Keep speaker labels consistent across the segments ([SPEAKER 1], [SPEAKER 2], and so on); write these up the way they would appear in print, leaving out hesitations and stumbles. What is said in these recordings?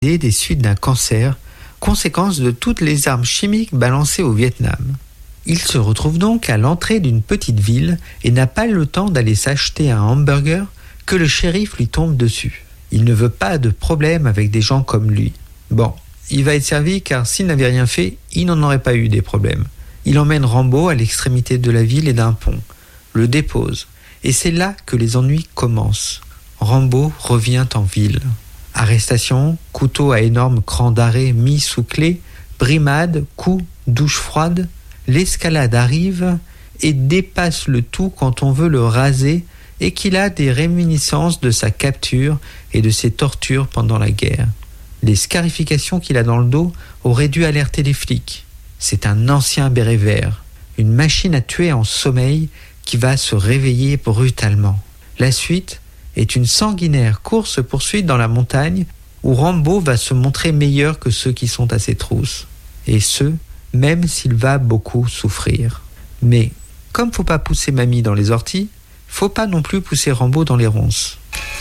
[SPEAKER 1] des suites d'un cancer, conséquence de toutes les armes chimiques balancées au Vietnam. Il se retrouve donc à l'entrée d'une petite ville et n'a pas le temps d'aller s'acheter un hamburger que le shérif lui tombe dessus. Il ne veut pas de problème avec des gens comme lui. Bon, il va être servi car s'il n'avait rien fait, il n'en aurait pas eu des problèmes. Il emmène Rambo à l'extrémité de la ville et d'un pont, le dépose, et c'est là que les ennuis commencent. Rambo revient en ville. Arrestation, couteau à énorme cran d'arrêt mis sous clé, brimade, coups, douche froide. L'escalade arrive et dépasse le tout quand on veut le raser et qu'il a des réminiscences de sa capture et de ses tortures pendant la guerre. Les scarifications qu'il a dans le dos auraient dû alerter les flics. C'est un ancien béret vert, une machine à tuer en sommeil qui va se réveiller brutalement. La suite est une sanguinaire course-poursuite dans la montagne où Rambo va se montrer meilleur que ceux qui sont à ses trousses. Et ce, même s'il va beaucoup souffrir. Mais, comme faut pas pousser mamie dans les orties, faut pas non plus pousser Rambo dans les ronces.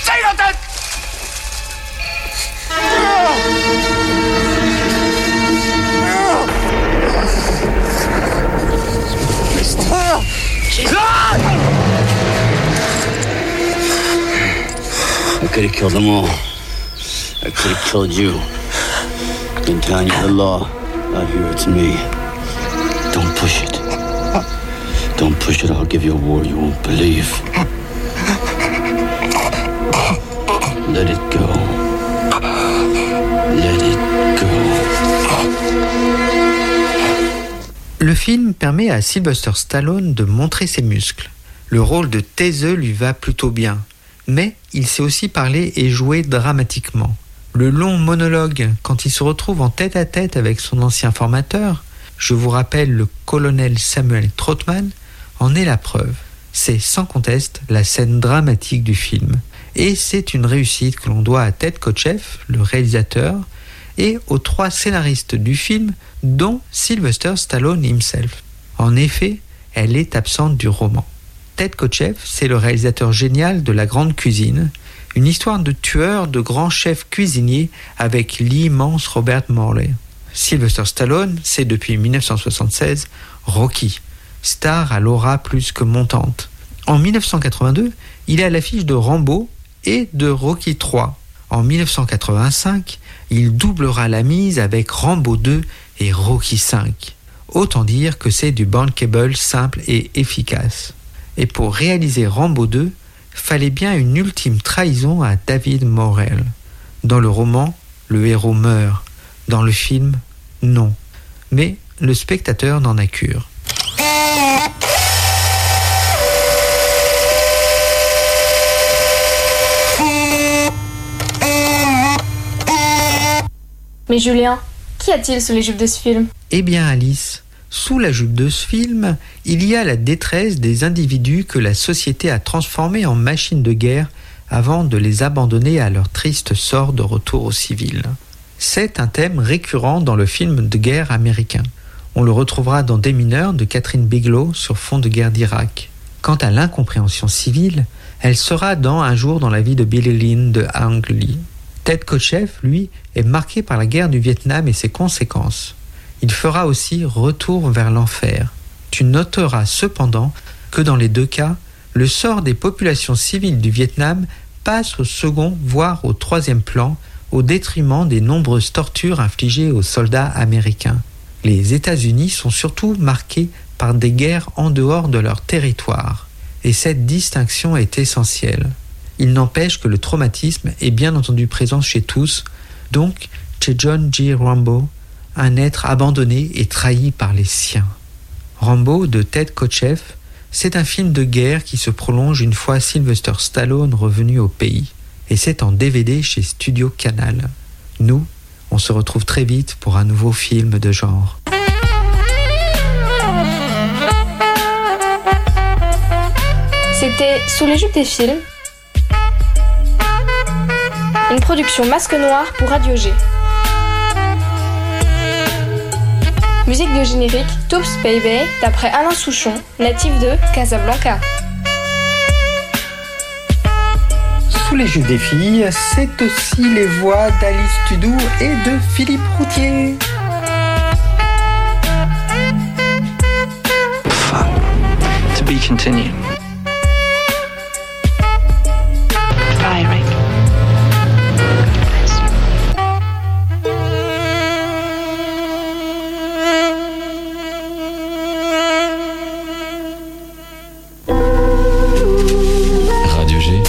[SPEAKER 2] I could have killed them all. I could have killed you. In town, you're the law. Out here, it's me. Don't push it. Don't push it. I'll give you a war you won't believe. Let it go. Let it go.
[SPEAKER 1] Le film permet à Sylvester Stallone de montrer ses muscles. Le rôle de taiseux lui va plutôt bien, mais il sait aussi parler et jouer dramatiquement. Le long monologue, quand il se retrouve en tête-à-tête avec son ancien formateur, je vous rappelle le colonel Samuel Troutman, en est la preuve. C'est sans conteste la scène dramatique du film. Et c'est une réussite que l'on doit à Ted Kotcheff, le réalisateur, et aux 3 scénaristes du film, dont Sylvester Stallone himself. En effet, elle est absente du roman. Ted Kotcheff, c'est le réalisateur génial de La Grande Cuisine, une histoire de tueur de grands chefs cuisiniers avec l'immense Robert Morley. Sylvester Stallone, c'est depuis 1976 Rocky, star à l'aura plus que montante. En 1982, il est à l'affiche de Rambo et de Rocky III. En 1985, il doublera la mise avec Rambo 2 et Rocky V. Autant dire que c'est du bankable simple et efficace. Et pour réaliser Rambo 2, fallait bien une ultime trahison à David Morrell. Dans le roman, le héros meurt. Dans le film, non. Mais le spectateur n'en a cure.
[SPEAKER 3] Mais Julien, qu'y a-t-il sous les jupes de ce film ?
[SPEAKER 1] Eh bien Alice, sous la jupe de ce film, il y a la détresse des individus que la société a transformés en machines de guerre avant de les abandonner à leur triste sort de retour aux civils. C'est un thème récurrent dans le film de guerre américain. On le retrouvera dans Des mineurs de Catherine Bigelow sur fond de guerre d'Irak. Quant à l'incompréhension civile, elle sera dans Un jour dans la vie de Billy Lynn de Ang Lee. Ted Kotcheff, lui, est marqué par la guerre du Vietnam et ses conséquences. Il fera aussi Retour vers l'enfer. Tu noteras cependant que dans les 2 cas, le sort des populations civiles du Vietnam passe au second, voire au 3e plan, au détriment des nombreuses tortures infligées aux soldats américains. Les États-Unis sont surtout marqués par des guerres en dehors de leur territoire, et cette distinction est essentielle. Il n'empêche que le traumatisme est bien entendu présent chez tous, donc chez John G. Rambo, un être abandonné et trahi par les siens. Rambo de Ted Kotcheff, c'est un film de guerre qui se prolonge une fois Sylvester Stallone revenu au pays. Et c'est en DVD chez Studio Canal. Nous, on se retrouve très vite pour un nouveau film de genre.
[SPEAKER 3] C'était Sous les jupes des films, une production Masque Noir pour Radio G. Musique de générique Toops Baby d'après Alain Souchon, natif de Casablanca.
[SPEAKER 1] Sous les jeux des filles, c'est aussi les voix d'Alice Tudou et de Philippe Routier.
[SPEAKER 4] Fun. To be continued.
[SPEAKER 5] Bye, Rick.
[SPEAKER 6] Radio G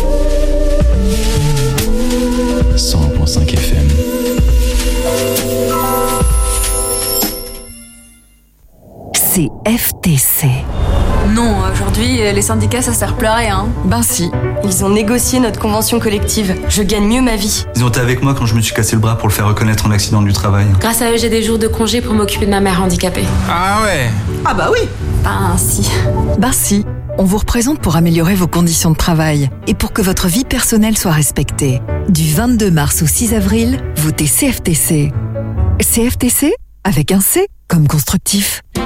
[SPEAKER 6] 100.5 FM.
[SPEAKER 7] CFTC.
[SPEAKER 8] Non, aujourd'hui, les syndicats, ça sert plus à rien.
[SPEAKER 9] Ben si, ils ont négocié notre convention collective. Je gagne mieux ma vie.
[SPEAKER 10] Ils ont été avec moi quand je me suis cassé le bras pour le faire reconnaître en accident du travail.
[SPEAKER 8] Grâce à eux, j'ai des jours de congé pour m'occuper de ma mère handicapée.
[SPEAKER 11] Ah ouais.
[SPEAKER 9] Ah bah oui.
[SPEAKER 8] Ben si.
[SPEAKER 7] On vous représente pour améliorer vos conditions de travail et pour que votre vie personnelle soit respectée. Du 22 mars au 6 avril, votez CFTC. CFTC avec un C comme constructif.